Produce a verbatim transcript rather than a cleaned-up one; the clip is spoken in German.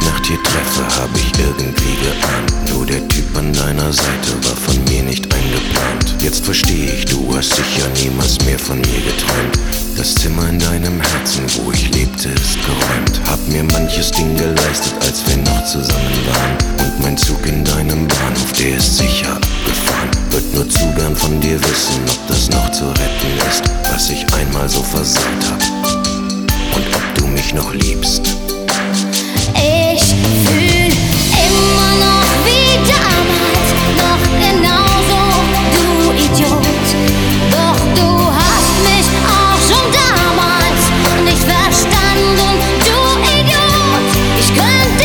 Nacht hier treffe, hab ich irgendwie geahnt. Nur der Typ an deiner Seite war von mir nicht eingeplant. Jetzt versteh ich, du hast sicher niemals mehr von mir geträumt. Das Zimmer in deinem Herzen, wo ich lebte, ist geräumt. Hab mir manches Ding geleistet, als wir noch zusammen waren. Und mein Zug in deinem Bahnhof, der ist sicher abgefahren. Würd nur zu gern von dir wissen, ob das noch zu retten ist, was ich einmal so versagt hab. Und ob du mich noch liebst.